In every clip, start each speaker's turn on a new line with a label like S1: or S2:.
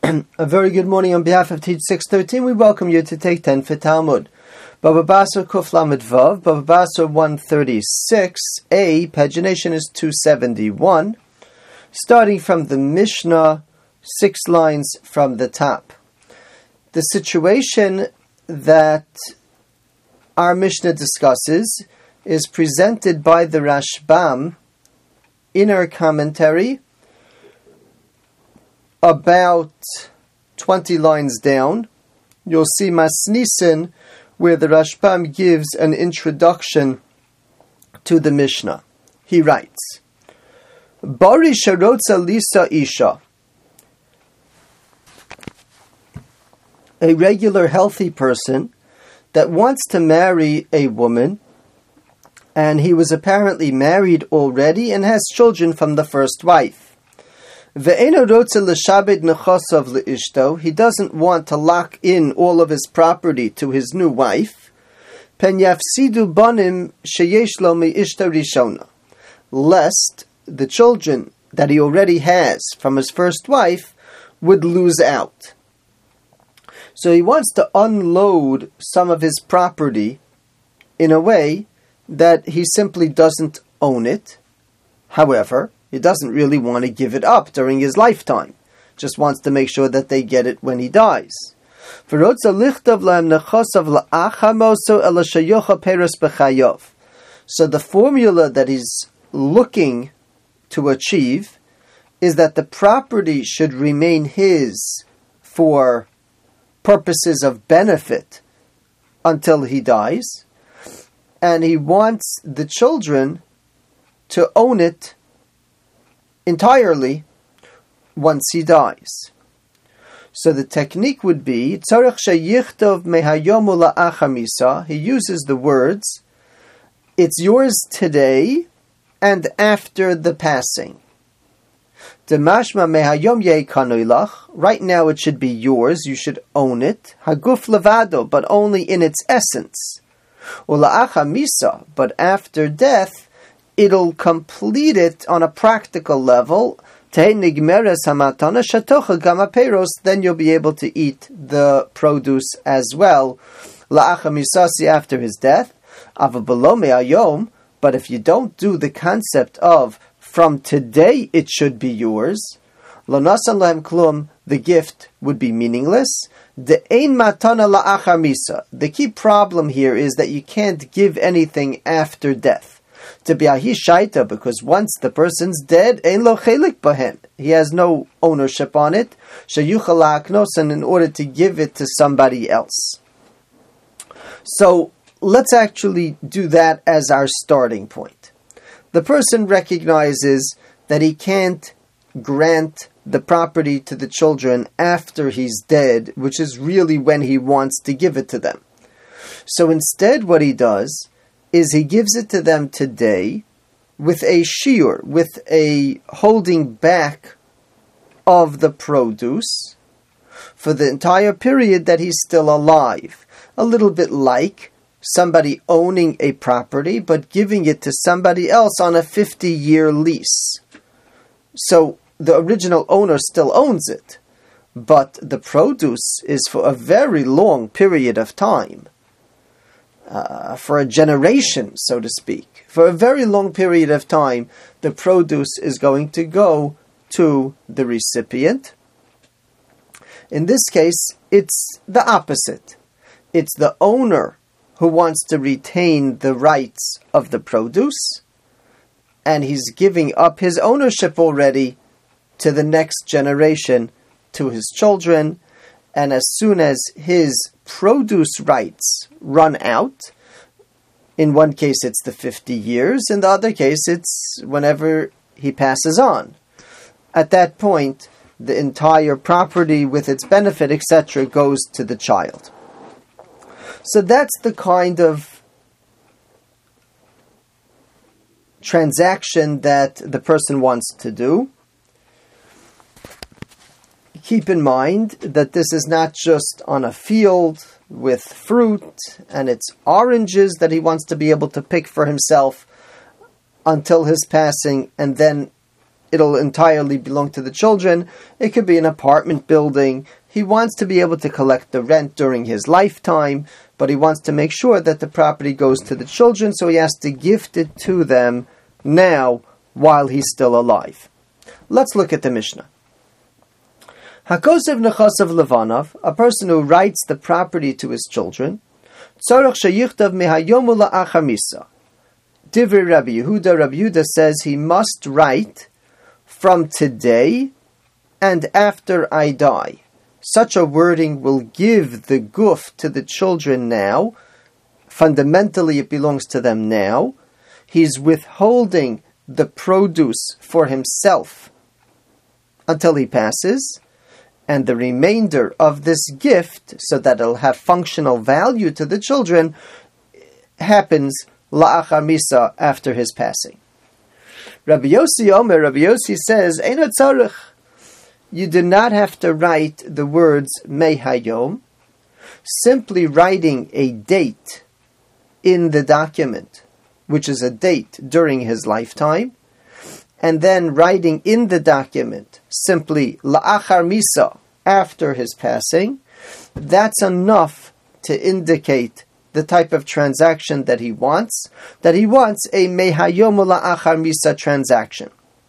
S1: A very good morning on behalf of Teach 613. We welcome you to take 10 for Talmud. Baba Basra Kuf Lamed Vav, Baba Basra 136a, pagination is 271, starting from the Mishnah, 6 lines from the top. The situation that our Mishnah discusses is presented by the Rashbam in our commentary about 20 lines down. You'll see Masnisen, where the Rashbam gives an introduction to the Mishnah. He writes, Bari sharotza lisa isha. A regular healthy person that wants to marry a woman, and he was apparently married already and has children from the first wife. He doesn't want to lock in all of his property to his new wife. Lest the children that he already has from his first wife would lose out. So he wants to unload some of his property in a way that he simply doesn't own it. However, he doesn't really want to give it up during his lifetime. Just wants to make sure that they get it when he dies. So the formula that he's looking to achieve is that the property should remain his for purposes of benefit until he dies, and he wants the children to own it entirely once he dies. So the technique would be, he uses the words, it's yours today and after the passing. Right now it should be yours, you should own it, haguf levado, but only in its essence. But after death, it'll complete it on a practical level. Then you'll be able to eat the produce as well. After his death. But if you don't do the concept of from today it should be yours, the gift would be meaningless. The key problem here is that you can't give anything after death. Because once the person's dead, he has no ownership on it, and in order to give it to somebody else. So let's actually do that as our starting point. The person recognizes that he can't grant the property to the children after he's dead, which is really when he wants to give it to them. So instead what he does is he gives it to them today with a shiur, with a holding back of the produce for the entire period that he's still alive. A little bit like somebody owning a property but giving it to somebody else on a 50-year lease. So the original owner still owns it, but the produce is for a very long period of time. For a generation, so to speak. For a very long period of time, the produce is going to go to the recipient. In this case, it's the opposite. It's the owner who wants to retain the rights of the produce, and he's giving up his ownership already to the next generation, to his children, and as soon as his produce rights run out, in one case it's the 50 years, in the other case it's whenever he passes on. At that point, the entire property with its benefit, etc., goes to the child. So that's the kind of transaction that the person wants to do. Keep in mind that this is not just on a field with fruit and it's oranges that he wants to be able to pick for himself until his passing, and then it'll entirely belong to the children. It could be an apartment building. He wants to be able to collect the rent during his lifetime, but he wants to make sure that the property goes to the children, so he has to gift it to them now while he's still alive. Let's look at the Mishnah. Hakosev nechasav levanov, a person who writes the property to his children, tzarich sheyichtav mehayomu la'achar misa. Divrei Rabbi Yehuda says he must write from today and after I die. Such a wording will give the guf to the children now. Fundamentally, it belongs to them now. He's withholding the produce for himself until he passes, and the remainder of this gift, so that it'll have functional value to the children, happens la'achar misa, after his passing. Rabbi Yossi says, Eino tzarich. You do not have to write the words mei hayom. Simply writing a date in the document, which is a date during his lifetime, and then writing in the document simply la'achar misa, after his passing, that's enough to indicate the type of transaction that he wants a mei hayom la'achar misa transaction.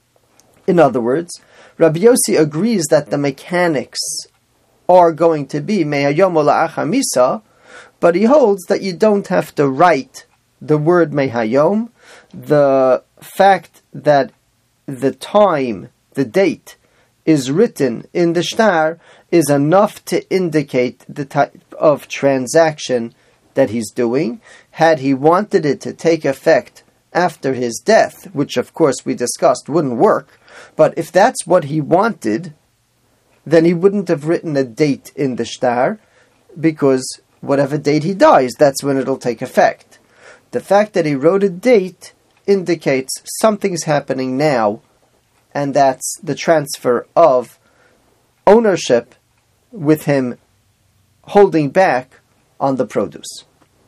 S1: In other words, Rabbi Yossi agrees that the mechanics are going to be mei hayom la'achar misa, but he holds that you don't have to write the word mei hayom. The fact that the time, the date, is written in the shtar is enough to indicate the type of transaction that he's doing. Had he wanted it to take effect after his death, which of course we discussed wouldn't work, but if that's what he wanted, then he wouldn't have written a date in the shtar, because whatever date he dies, that's when it'll take effect. The fact that he wrote a date indicates something's happening now, and that's the transfer of ownership with him holding back on the produce.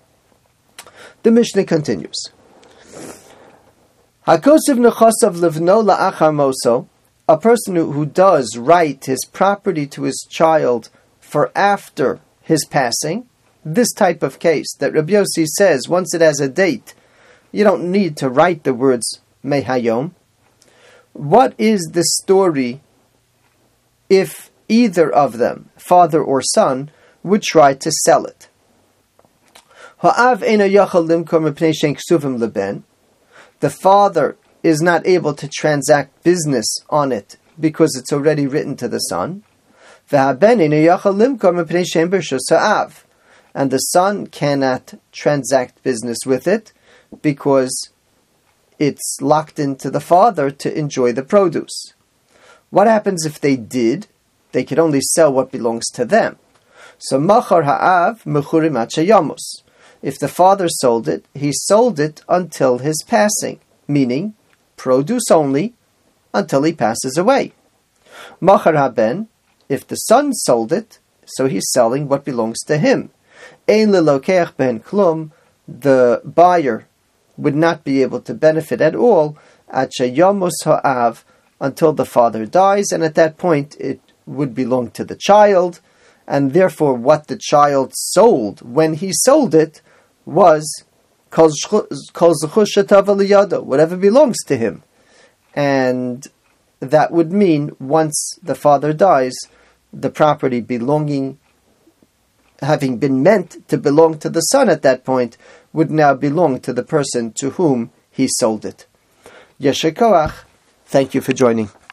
S1: The Mishnah continues. Hakosiv nechasav livno la'achar moso, a person who does write his property to his child for after his passing, this type of case that Rabbi Yossi says, once it has a date, you don't need to write the words mei hayom. What is the story if either of them, father or son, would try to sell it? The father is not able to transact business on it because it's already written to the son. And the son cannot transact business with it because it's locked into the father to enjoy the produce. What happens if they did? They could only sell what belongs to them. So machar ha'av mechurim yamus. If the father sold it, he sold it until his passing, meaning produce only until he passes away. Machar haben, if the son sold it, so he's selling what belongs to him. Ein lelokeach ben klum, the buyer would not be able to benefit at all at sheyamus ha'av, until the father dies, and at that point it would belong to the child, and therefore what the child sold when he sold it was kol zechus shetava liyado, whatever belongs to him. And that would mean once the father dies, the property having been meant to belong to the son at that point, would now belong to the person to whom he sold it. Yesher koach. Thank you for joining.